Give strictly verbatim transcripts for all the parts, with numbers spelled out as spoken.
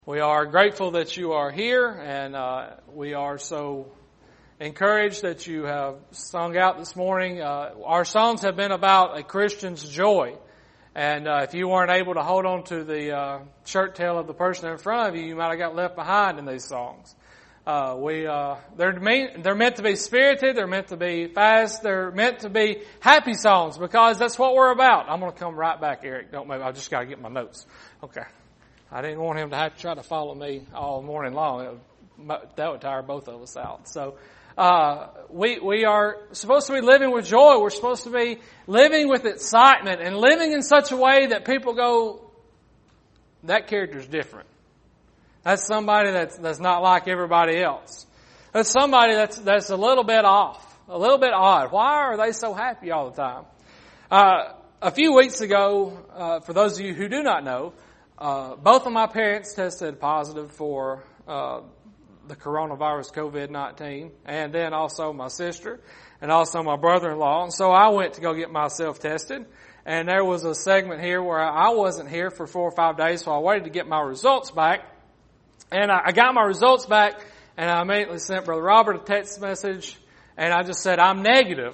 We are grateful that you are here, and uh, we are so encouraged that you have sung out this morning. Uh, our songs have been about a Christian's joy. And uh, if you weren't able to hold on to the uh, shirt tail of the person in front of you, you might have got left behind in these songs. Uh, we uh, they're mean, they're meant to be spirited, they're meant to be fast, they're meant to be happy songs because that's what we're about. I'm going to come right back, Eric. Don't maybe I just got to get my notes. Okay. I didn't want him to have to try to follow me all morning long. It would, that would tire both of us out. So, uh, we, we are supposed to be living with joy. We're supposed to be living with excitement and living in such a way that people go, that character's different. That's somebody that's, that's not like everybody else. That's somebody that's, that's a little bit off, a little bit odd. Why are they so happy all the time? Uh, a few weeks ago, uh, for those of you who do not know, Uh, both of my parents tested positive for uh, the coronavirus covid nineteen, and then also my sister, and also my brother-in-law. And so I went to go get myself tested, and there was a segment here where I wasn't here for four or five days, so I waited to get my results back. And I, I got my results back, and I immediately sent Brother Robert a text message, and I just said, "I'm negative."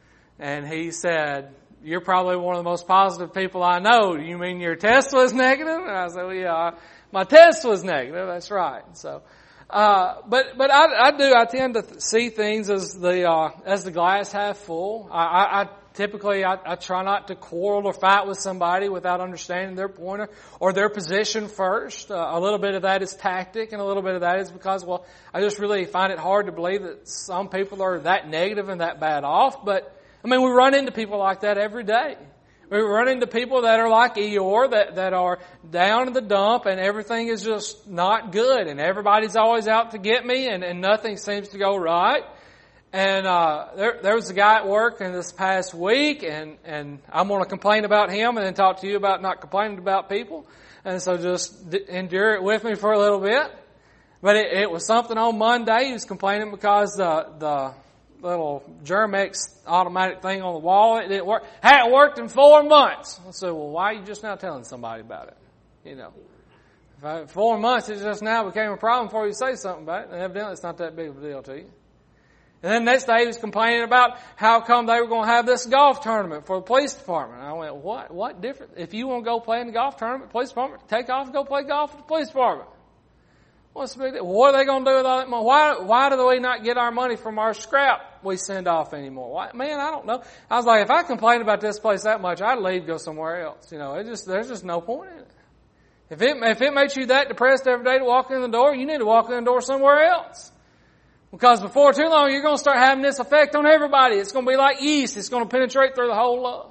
And he said, "You're probably one of the most positive people I know. You mean your test was negative?" And I said, "Well, yeah, my test was negative. That's right." So, uh, but, but I, I do, I tend to see things as the, uh, as the glass half full. I, I, I typically, I, I try not to quarrel or fight with somebody without understanding their point or, or their position first. Uh, a little bit of that is tactic, and a little bit of that is because, well, I just really find it hard to believe that some people are that negative and that bad off. But I mean, we run into people like that every day. We run into people that are like Eeyore, that, that are down in the dump and everything is just not good and everybody's always out to get me and, and nothing seems to go right. And, uh, there, there was a guy at work in this past week and, and I'm going to complain about him and then talk to you about not complaining about people. And so just endure it with me for a little bit. But it, it was something on Monday. He was complaining because the, the, little Germex automatic thing on the wall, it didn't work. Hadn't worked in four months. I said, "Well, why are you just now telling somebody about it?" You know, if I, four months, it just now became a problem before you say something about it. And evidently, it's not that big of a deal to you. And then the next day, he was complaining about how come they were going to have this golf tournament for the police department. And I went, "What? What different? If you want to go play in the golf tournament, police department, take off and go play golf with the police department. What's the big deal? What are they going to do with all that money? Why, why do we not get our money from our scrap we send off anymore? Why, man, I don't know. I was like, if I complained about this place that much, I'd leave, go somewhere else. You know, it just, there's just no point in it. If it, if it makes you that depressed every day to walk in the door, you need to walk in the door somewhere else. Because before too long, you're going to start having this effect on everybody. It's going to be like yeast. It's going to penetrate through the whole love.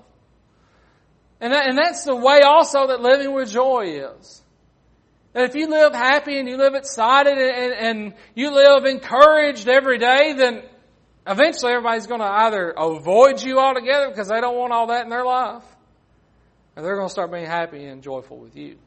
And that, and that's the way also that living with joy is. And if you live happy and you live excited and, and you live encouraged every day, then eventually everybody's going to either avoid you altogether because they don't want all that in their life, or they're going to start being happy and joyful with you.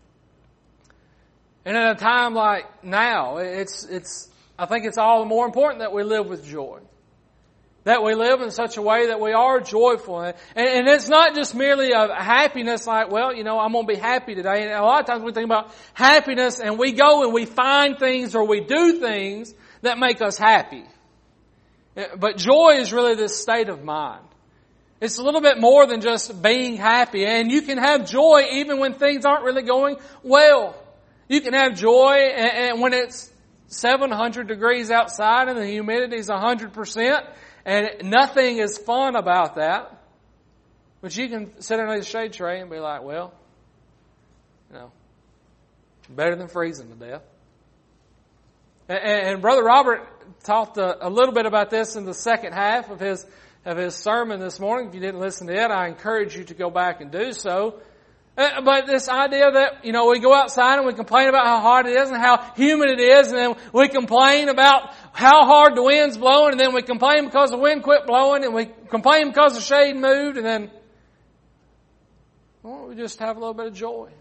And at a time like now, it's, it's, I think it's all the more important that we live with joy. That we live in such a way that we are joyful. And, and it's not just merely a happiness like, well, you know, I'm going to be happy today. And a lot of times we think about happiness and we go and we find things or we do things that make us happy. But joy is really this state of mind. It's a little bit more than just being happy. And you can have joy even when things aren't really going well. You can have joy and, and when it's seven hundred degrees outside and the humidity is one hundred percent. And nothing is fun about that. But you can sit under the shade tree and be like, well, you know, better than freezing to death. And, and Brother Robert talked a, a little bit about this in the second half of his of his sermon this morning. If you didn't listen to it, I encourage you to go back and do so. But this idea that, you know, we go outside and we complain about how hot it is and how humid it is, and then we complain about how hard the wind's blowing, and then we complain because the wind quit blowing, and we complain because the shade moved, and then, well, we just have a little bit of joy.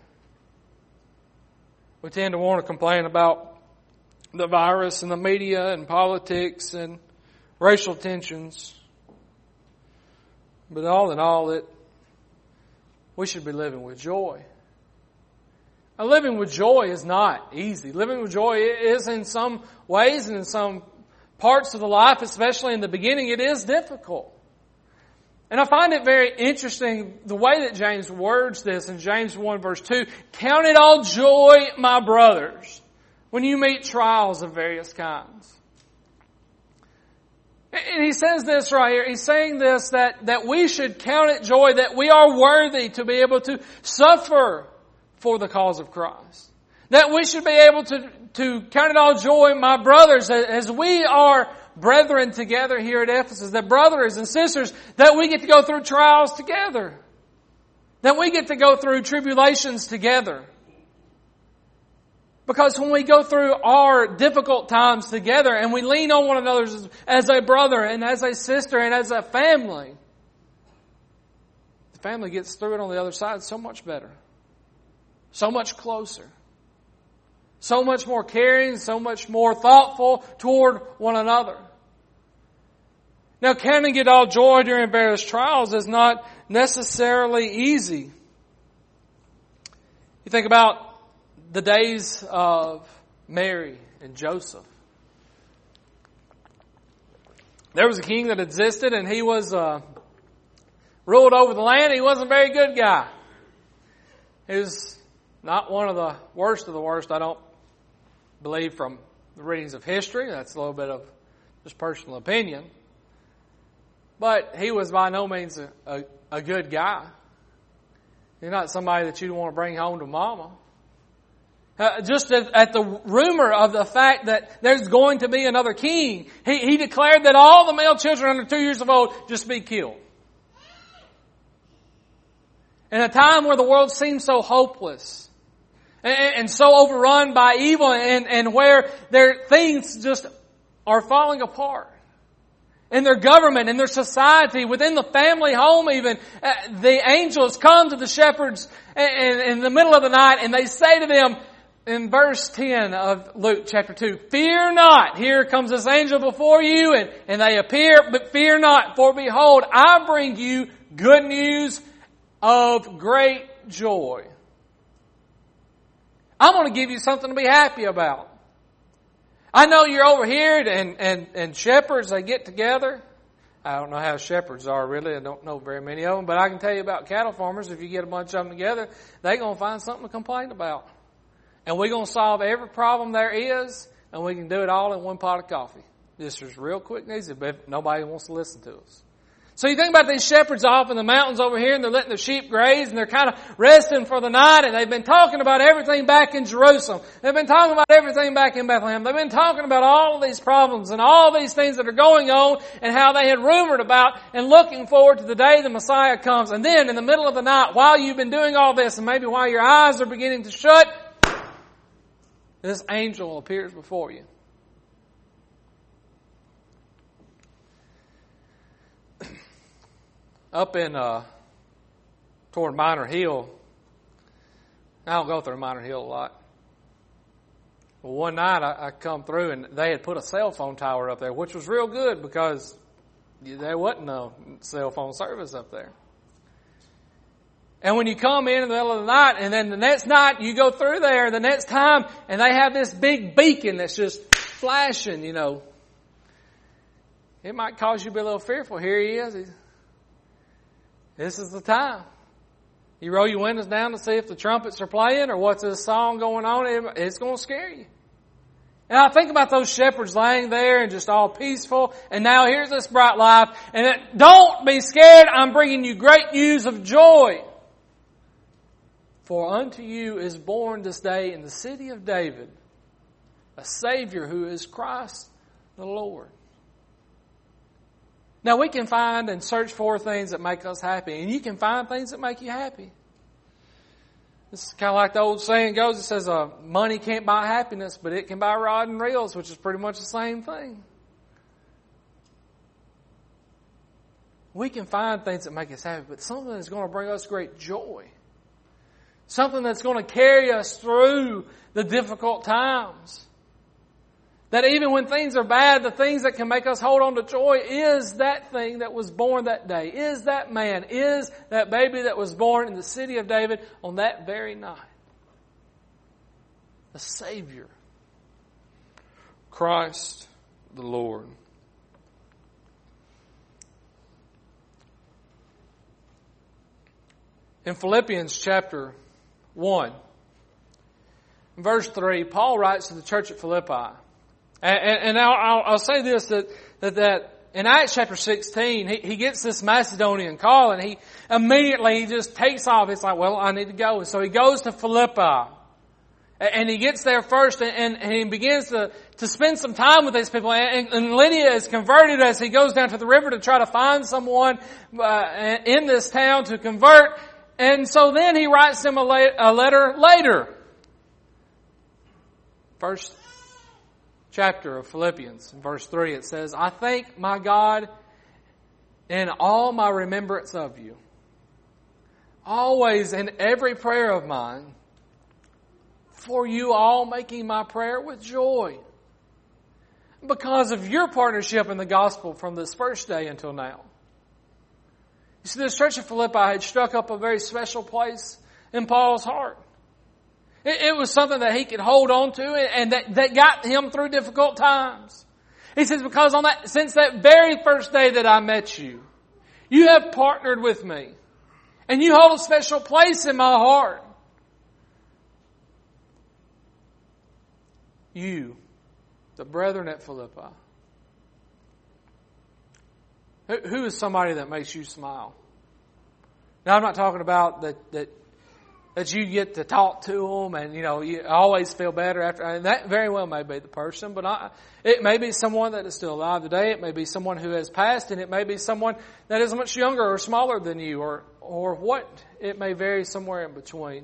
We tend to want to complain about the virus and the media and politics and racial tensions. But all in all, it we should be living with joy. Now, living with joy is not easy. Living with joy is in some ways and in some parts of the life, especially in the beginning, it is difficult. And I find it very interesting the way that James words this in James one verse two. Count it all joy, my brothers, when you meet trials of various kinds. And he says this right here. He's saying this, that, that we should count it joy, that we are worthy to be able to suffer for the cause of Christ. That we should be able to, to count it all joy, my brothers, as we are brethren together here at Ephesus, that brothers and sisters, that we get to go through trials together. That we get to go through tribulations together. Because when we go through our difficult times together and we lean on one another as, as a brother and as a sister and as a family, the family gets through it on the other side so much better. So much closer. So much more caring, so much more thoughtful toward one another. Now, counting it all joy during various trials is not necessarily easy. You think about the days of Mary and Joseph. There was a king that existed and he was uh, ruled over the land. He wasn't a very good guy. He was not one of the worst of the worst, I don't believe, from the readings of history. That's a little bit of just personal opinion. But he was by no means a, a, a good guy. He's not somebody that you'd want to bring home to mama. Uh, just at, at the rumor of the fact that there's going to be another king, he, he declared that all the male children under two years of old just be killed. In a time where the world seems so hopeless and, and so overrun by evil, and, and where their things just are falling apart. In their government, in their society, within the family home even, uh, the angels come to the shepherds in, in, in the middle of the night and they say to them, in verse ten of Luke chapter two, fear not, here comes this angel before you, and, and they appear, but fear not, for behold, I bring you good news of great joy. I'm going to give you something to be happy about. I know you're over here and, and, and shepherds, they get together. I don't know how shepherds are really. I don't know very many of them. But I can tell you about cattle farmers. If you get a bunch of them together, they're going to find something to complain about. And we're going to solve every problem there is. And we can do it all in one pot of coffee. This is real quick and easy. But nobody wants to listen to us. So you think about these shepherds off in the mountains over here, and they're letting their sheep graze, and they're kind of resting for the night, and they've been talking about everything back in Jerusalem. They've been talking about everything back in Bethlehem. They've been talking about all of these problems and all these things that are going on, and how they had rumored about and looking forward to the day the Messiah comes. And then in the middle of the night, while you've been doing all this, and maybe while your eyes are beginning to shut, this angel appears before you. Up in, uh, toward Minor Hill, I don't go through Minor Hill a lot. Well, one night I, I come through and they had put a cell phone tower up there, which was real good because there wasn't no cell phone service up there. And when you come in in the middle of the night, and then the next night you go through there, the next time, and they have this big beacon that's just flashing, you know, it might cause you to be a little fearful. Here he is. He's, This is the time. You roll your windows down to see if the trumpets are playing or what's this song going on. It's going to scare you. And I think about those shepherds laying there and just all peaceful. And now here's this bright light. And it, don't be scared. I'm bringing you great news of joy. For unto you is born this day in the city of David a Savior who is Christ the Lord. Now, we can find and search for things that make us happy. And you can find things that make you happy. This is kind of like the old saying goes. It says, uh, money can't buy happiness, but it can buy rod and reels, which is pretty much the same thing. We can find things that make us happy, but something that's going to bring us great joy. Something that's going to carry us through the difficult times. That even when things are bad, the things that can make us hold on to joy is that thing that was born that day. Is that man. Is that baby that was born in the city of David on that very night. a Savior. Christ the Lord. In Philippians chapter one, verse three, Paul writes to the church at Philippi. And, and, and I'll, I'll say this, that, that, that in Acts chapter sixteen, he, he gets this Macedonian call and he immediately he just takes off. It's like, well, I need to go. So he goes to Philippi. And he gets there first and, and he begins to, to spend some time with these people. And, and Lydia is converted as he goes down to the river to try to find someone uh, in this town to convert. And so then he writes them a, la- a letter later. First chapter of Philippians, in verse three, it says, I thank my God in all my remembrance of you, always in every prayer of mine, for you all making my prayer with joy, because of your partnership in the gospel from this first day until now. You see, this church of Philippi had struck up a very special place in Paul's heart. It, it was something that he could hold on to and that, that got him through difficult times. He says, because on that, since that very first day that I met you, you have partnered with me. And you hold a special place in my heart. You, the brethren at Philippi. Who, who is somebody that makes you smile? Now, I'm not talking about that, that, that you get to talk to them and, you know, you always feel better after. And that very well may be the person, but I, it may be someone that is still alive today. It may be someone who has passed, and it may be someone that is much younger or smaller than you, or, or what. It may vary somewhere in between.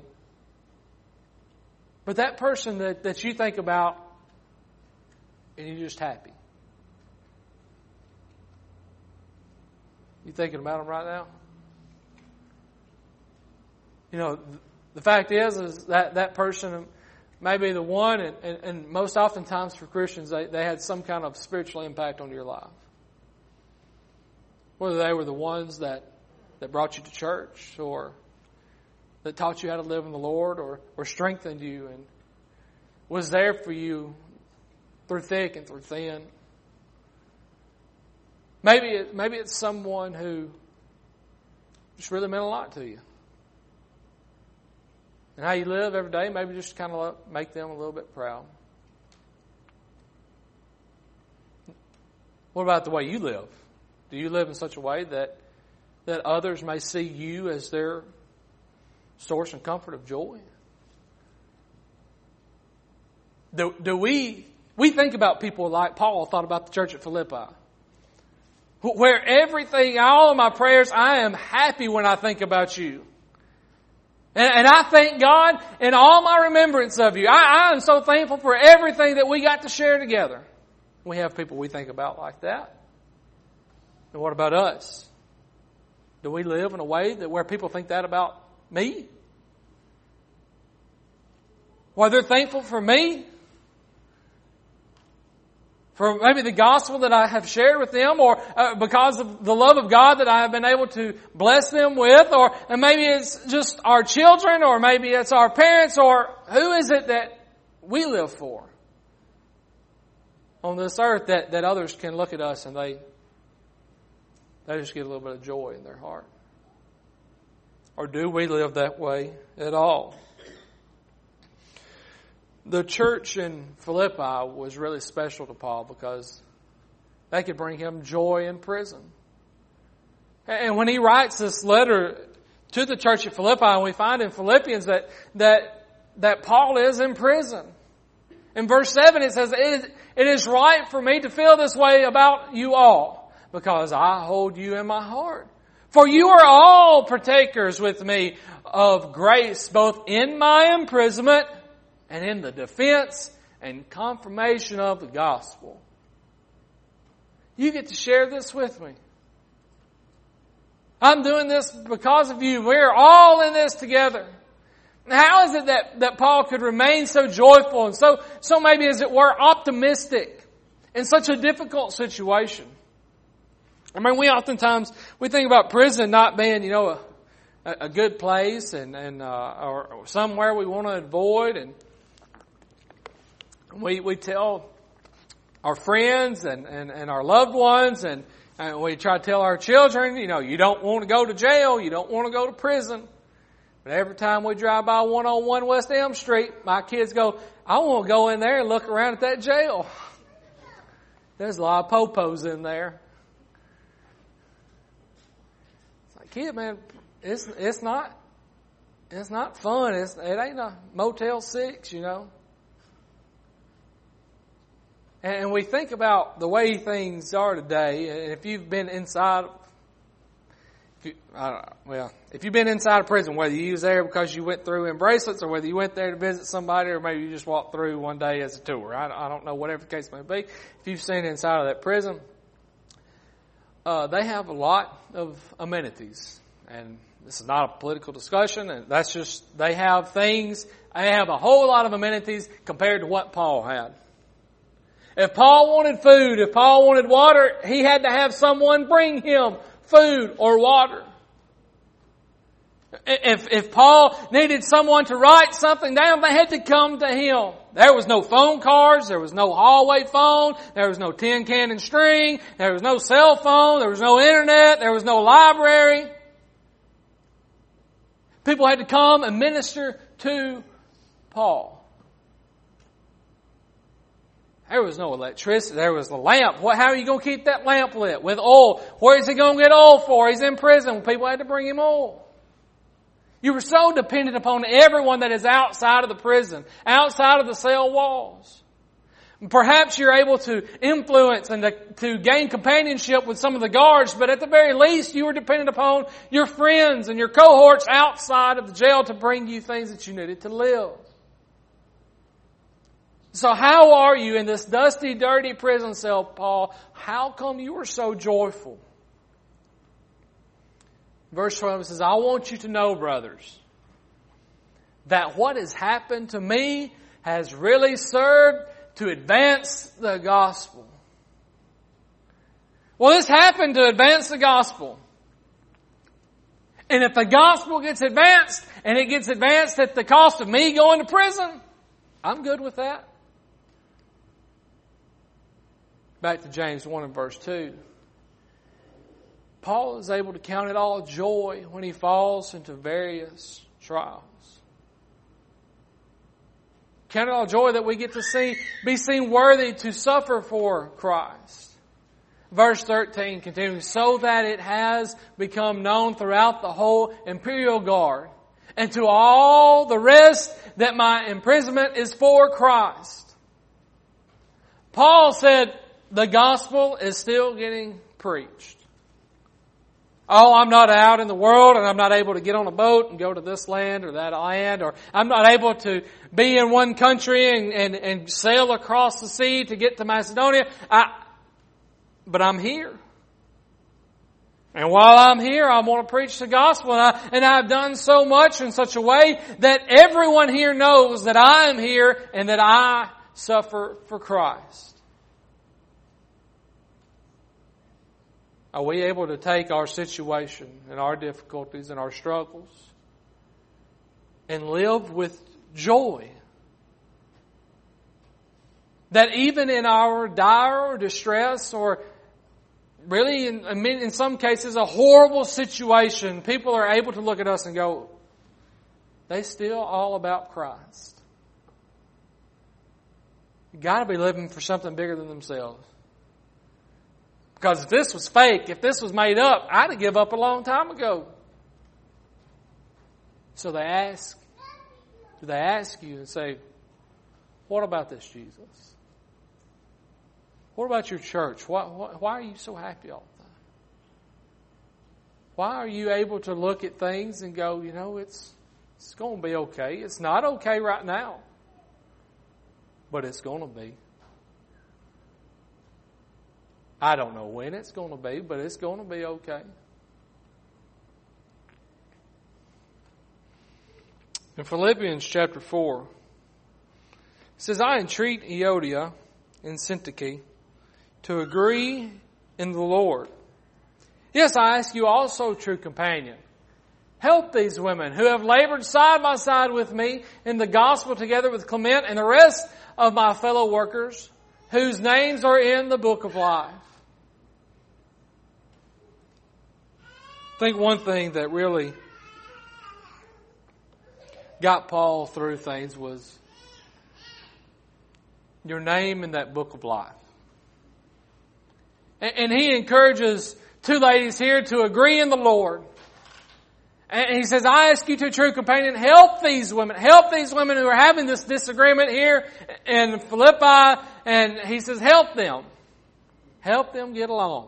But that person that, that you think about and you're just happy. You thinking about them right now? You know, the fact is, is that that person may be the one, and, and, and most oftentimes for Christians, they, they had some kind of spiritual impact on your life. Whether they were the ones that, that brought you to church, or that taught you how to live in the Lord, or, or strengthened you and was there for you through thick and through thin. Maybe it, maybe it's someone who just really meant a lot to you. And how you live every day, maybe just kind of make them a little bit proud. What about the way you live? Do you live in such a way that that others may see you as their source and comfort of joy? Do, do we, we think about people like Paul thought about the church at Philippi, where everything, all of my prayers, I am happy when I think about you. And, and I thank God in all my remembrance of you. I, I am so thankful for everything that we got to share together. We have people we think about like that. And what about us? Do we live in a way that where people think that about me? Where they're thankful for me? For maybe the gospel that I have shared with them, or uh, because of the love of God that I have been able to bless them with, or and maybe it's just our children, or maybe it's our parents, or who is it that we live for on this earth that, that others can look at us and they they just get a little bit of joy in their heart? Or do we live that way at all? The church in Philippi was really special to Paul because they could bring him joy in prison. And when he writes this letter to the church at Philippi, and we find in Philippians that that that Paul is in prison. In verse seven it says, it, it is right for me to feel this way about you all, because I hold you in my heart. For you are all partakers with me of grace, both in my imprisonment and in the defense and confirmation of the gospel. You get to share this with me. I'm doing this because of you. We're all in this together. How is it that, that Paul could remain so joyful and so, so maybe as it were optimistic in such a difficult situation? I mean, we oftentimes, we think about prison not being, you know, a, a good place and, and uh, or somewhere we want to avoid. And We we tell our friends and, and, and our loved ones, and, and we try to tell our children, you know, you don't want to go to jail, you don't want to go to prison. But every time we drive by one oh one West Elm Street, my kids go, I want to go in there and look around at that jail. There's a lot of popos in there. It's like, kid, man, it's it's not it's not fun. It's it ain't a Motel Six, you know. And we think about the way things are today, and if you've been inside, if you, I don't know, well, if you've been inside a prison, whether you was there because you went through in bracelets, or whether you went there to visit somebody, or maybe you just walked through one day as a tour, I, I don't know, whatever the case may be. If you've seen inside of that prison, uh, they have a lot of amenities, and this is not a political discussion, and that's just, they have things, they have a whole lot of amenities compared to what Paul had. If Paul wanted food, if Paul wanted water, he had to have someone bring him food or water. If, if Paul needed someone to write something down, they had to come to him. There was no phone cards, there was no hallway phone, there was no tin can and string, there was no cell phone, there was no internet, there was no library. People had to come and minister to Paul. There was no electricity. There was a lamp. What, how are you going to keep that lamp lit? With oil. Where is he going to get oil for? He's in prison. People had to bring him oil. You were so dependent upon everyone that is outside of the prison, outside of the cell walls. Perhaps you're able to influence and to, to gain companionship with some of the guards, but at the very least you were dependent upon your friends and your cohorts outside of the jail to bring you things that you needed to live. So how are you in this dusty, dirty prison cell, Paul? How come you are so joyful? Verse twelve says, I want you to know, brothers, that what has happened to me has really served to advance the gospel. Well, this happened to advance the gospel. And if the gospel gets advanced, and it gets advanced at the cost of me going to prison, I'm good with that. Back to James one and verse two. Paul is able to count it all joy when he falls into various trials. Count it all joy that we get to see, be seen worthy to suffer for Christ. Verse thirteen continues, so that it has become known throughout the whole imperial guard and to all the rest that my imprisonment is for Christ. Paul said, the gospel is still getting preached. Oh, I'm not out in the world and I'm not able to get on a boat and go to this land or that land, or I'm not able to be in one country and, and, and sail across the sea to get to Macedonia. I, but I'm here. And while I'm here, I want to preach the gospel, and, I, and I've done so much in such a way that everyone here knows that I am here and that I suffer for Christ. Are we able to take our situation and our difficulties and our struggles and live with joy? That even in our dire distress, or really in, in some cases a horrible situation, people are able to look at us and go, they still all about Christ. You've got to be living for something bigger than themselves. Because if this was fake, if this was made up, I'd have given up a long time ago. So they ask, do they ask you and say, what about this Jesus? What about your church? Why, why, why are you so happy all the time? Why are you able to look at things and go, you know, it's, it's going to be okay. It's not okay right now, but it's going to be. I don't know when it's going to be, but it's going to be okay. In Philippians chapter four, it says, I entreat Euodia and Syntyche to agree in the Lord. Yes, I ask you also, true companion, Help these women who have labored side by side with me in the gospel together with Clement and the rest of my fellow workers whose names are in the book of life. I think one thing that really got Paul through things was your name in that book of life. And he encourages two ladies here to agree in the Lord. And he says, I ask you, to true companion, help these women. Help these women who are having this disagreement here in Philippi. And he says, help them. Help them get along.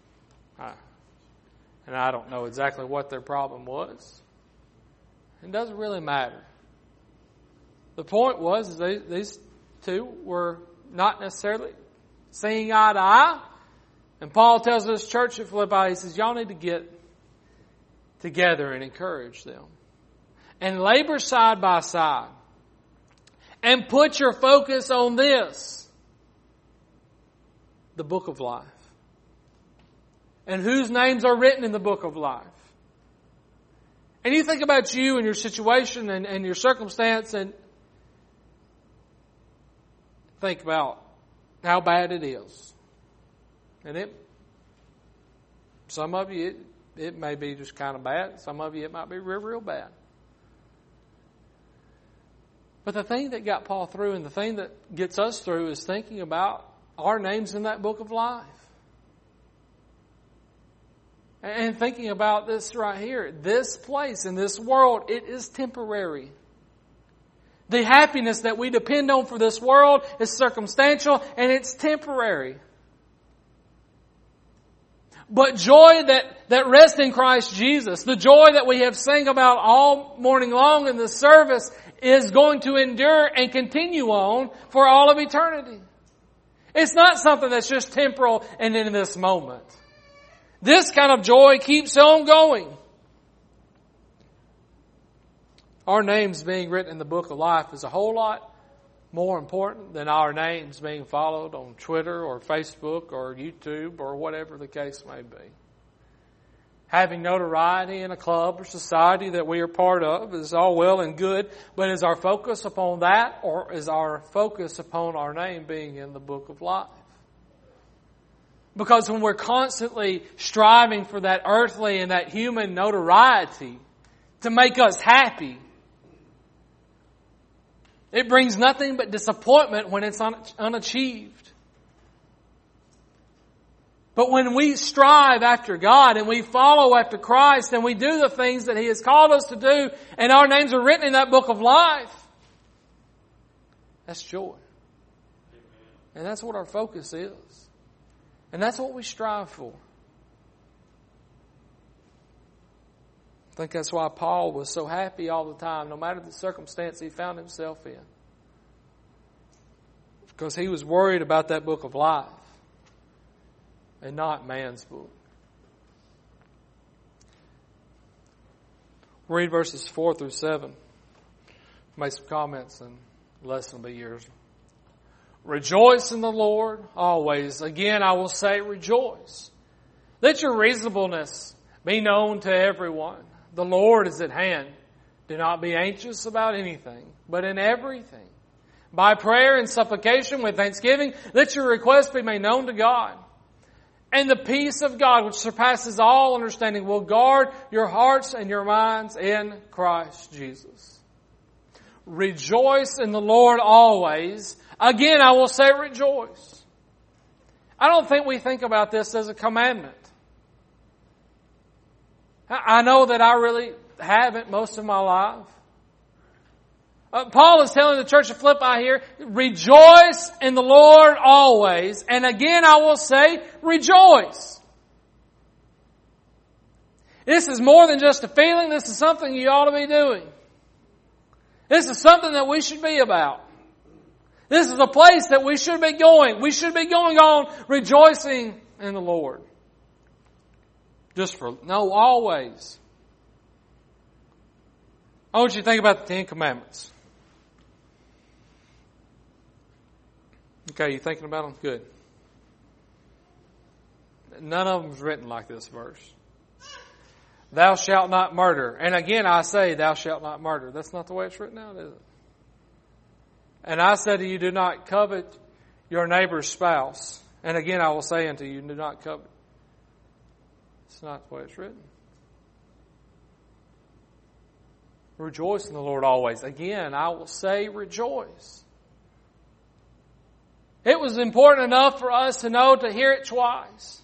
And I don't know exactly what their problem was. It doesn't really matter. The point was, they, these two were not necessarily seeing eye to eye. And Paul tells this church at Philippi, he says, y'all need to get together and encourage them. And labor side by side. And put your focus on this. The book of life. And whose names are written in the book of life. And you think about you and your situation and, and your circumstance and think about how bad it is. And it, some of you, it, it may be just kind of bad. Some of you, it might be real, real bad. But the thing that got Paul through and the thing that gets us through is thinking about our names in that book of life. And thinking about this right here. This place in this world, it is temporary. The happiness that we depend on for this world is circumstantial and it's temporary. But joy that, that rests in Christ Jesus, the joy that we have sang about all morning long in this service, is going to endure and continue on for all of eternity. It's not something that's just temporal and in this moment. This kind of joy keeps on going. Our names being written in the book of life is a whole lot more important than our names being followed on Twitter or Facebook or YouTube or whatever the case may be. Having notoriety in a club or society that we are part of is all well and good, but is our focus upon that, or is our focus upon our name being in the book of life? Because when we're constantly striving for that earthly and that human notoriety to make us happy, it brings nothing but disappointment when it's un- unachieved. But when we strive after God and we follow after Christ and we do the things that He has called us to do and our names are written in that book of life, that's joy. And that's what our focus is. And that's what we strive for. I think that's why Paul was so happy all the time, no matter the circumstance he found himself in. Because he was worried about that book of life and not man's book. Read verses four through seven. Make some comments and the lesson will be yours. Rejoice in the Lord always. Again, I will say rejoice. Let your reasonableness be known to everyone. The Lord is at hand. Do not be anxious about anything, but in everything, by prayer and supplication with thanksgiving, let your requests be made known to God. And the peace of God, which surpasses all understanding, will guard your hearts and your minds in Christ Jesus. Rejoice in the Lord always. Again, I will say rejoice. I don't think we think about this as a commandment. I know that I really haven't most of my life. Uh, Paul is telling the church of Philippi here, rejoice in the Lord always. And again, I will say, rejoice. This is more than just a feeling. This is something you ought to be doing. This is something that we should be about. This is a place that we should be going. We should be going on rejoicing in the Lord. Just for, no, always. I want you to think about the Ten Commandments. Okay, you thinking about them? Good. None of them is written like this verse. thou shalt not murder. And again I say, thou shalt not murder. That's not the way it's written out, is it? And I say to you, do not covet your neighbor's spouse. And again I will say unto you, do not covet. It's not the way it's written. Rejoice in the Lord always. Again, I will say rejoice. It was important enough for us to know to hear it twice.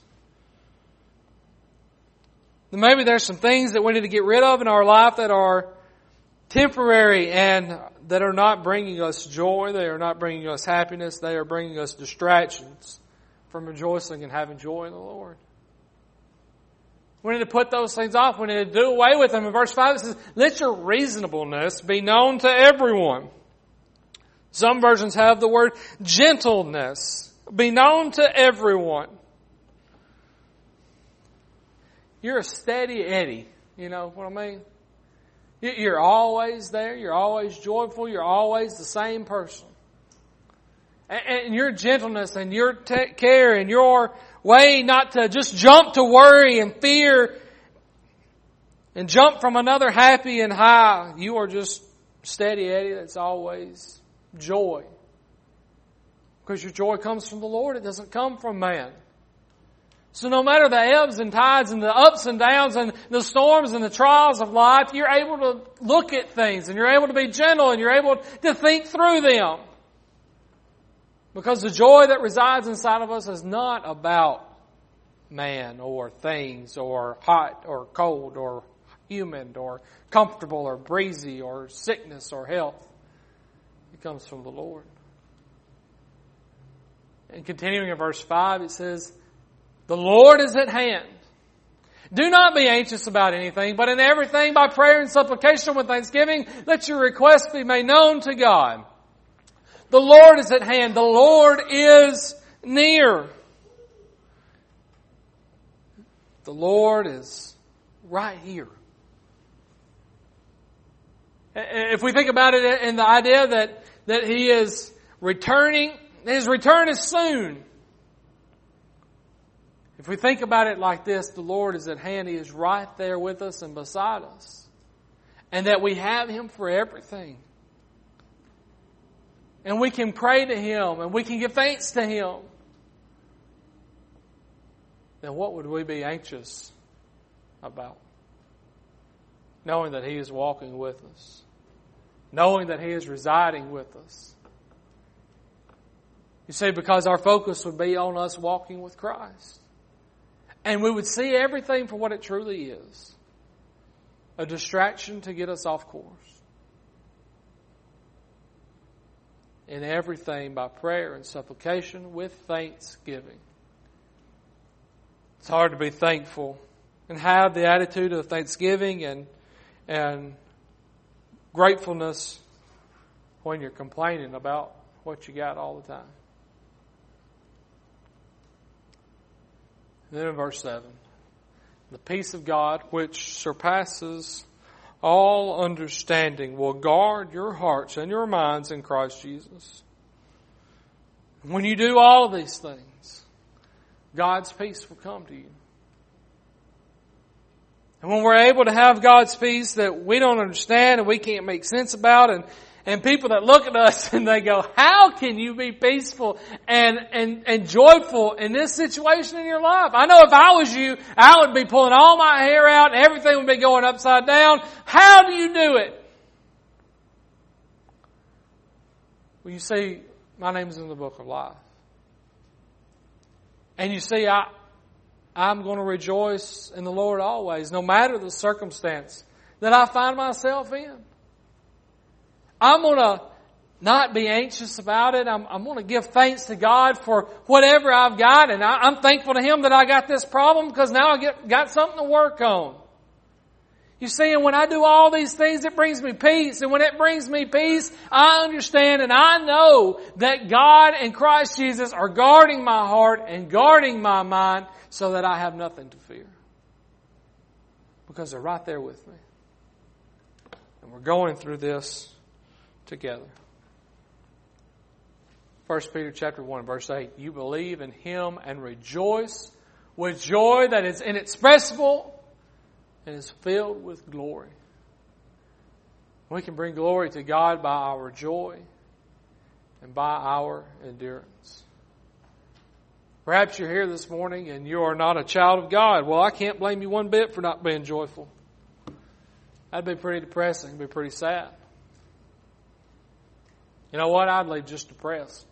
Maybe there's some things that we need to get rid of in our life that are temporary and that are not bringing us joy. They are not bringing us happiness. They are bringing us distractions from rejoicing and having joy in the Lord. We need to put those things off. We need to do away with them. In verse five it says, let your reasonableness be known to everyone. Some versions have the word gentleness. Be known to everyone. You're a steady Eddie. You know what I mean? You're always there. You're always joyful. You're always the same person. And your gentleness and your care and your way not to just jump to worry and fear and jump from another happy and high. You are just steady Eddie that's always joy. Because your joy comes from the Lord. It doesn't come from man. So no matter the ebbs and tides and the ups and downs and the storms and the trials of life, you're able to look at things and you're able to be gentle and you're able to think through them. Because the joy that resides inside of us is not about man or things or hot or cold or humid or comfortable or breezy or sickness or health. It comes from the Lord. And continuing in verse five, it says, the Lord is at hand. Do not be anxious about anything, but in everything by prayer and supplication with thanksgiving, let your requests be made known to God. The Lord is at hand. The Lord is near. The Lord is right here. If we think about it in the idea that, that He is returning, His return is soon. If we think about it like this, the Lord is at hand. He is right there with us and beside us. And that we have Him for everything. And we can pray to Him and we can give thanks to Him. Then what would we be anxious about? Knowing that He is walking with us. Knowing that He is residing with us. You see, because our focus would be on us walking with Christ. And we would see everything for what it truly is. A distraction to get us off course. In everything by prayer and supplication with thanksgiving. It's hard to be thankful and have the attitude of thanksgiving and, and gratefulness when you're complaining about what you got all the time. Then in verse seven, the peace of God which surpasses all understanding will guard your hearts and your minds in Christ Jesus. When you do all these things, God's peace will come to you. And when we're able to have God's peace that we don't understand and we can't make sense about, and, and people that look at us and they go, how can you be peaceful and, and, and joyful in this situation in your life? I know if I was you, I would be pulling all my hair out and everything would be going upside down. How do you do it? Well, you see, my name's in the book of life. And you see, I, I'm going to rejoice in the Lord always, no matter the circumstance that I find myself in. I'm going to not be anxious about it. I'm, I'm going to give thanks to God for whatever I've got. And I, I'm thankful to Him that I got this problem because now I get, got something to work on. You see, and when I do all these things, it brings me peace. And when it brings me peace, I understand and I know that God and Christ Jesus are guarding my heart and guarding my mind so that I have nothing to fear. Because they're right there with me. And we're going through this together. First Peter chapter one, verse eight. You believe in Him and rejoice with joy that is inexpressible and is filled with glory. We can bring glory to God by our joy and by our endurance. Perhaps you're here this morning and you are not a child of God. Well, I can't blame you one bit for not being joyful. That'd be pretty depressing. It'd be pretty sad. You know what? I'd leave just depressed.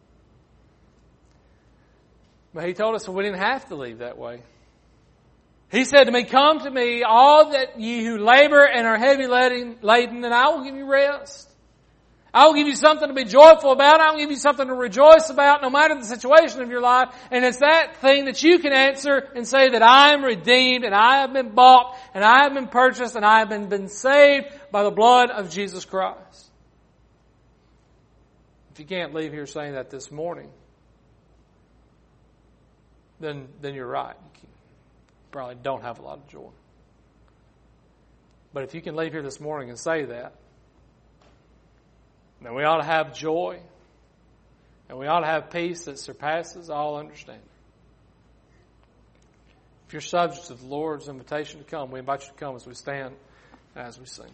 But He told us that we didn't have to leave that way. He said to me, "Come to me, all that ye who labor and are heavy laden, and I will give you rest. I will give you something to be joyful about. I will give you something to rejoice about, no matter the situation of your life." And it's that thing that you can answer and say that I am redeemed, and I have been bought, and I have been purchased, and I have been, been saved by the blood of Jesus Christ. If you can't leave here saying that this morning, then, then you're right. You probably don't have a lot of joy. But if you can leave here this morning and say that, then we ought to have joy, and we ought to have peace that surpasses all understanding. If you're subject to the Lord's invitation to come, we invite you to come as we stand and as we sing.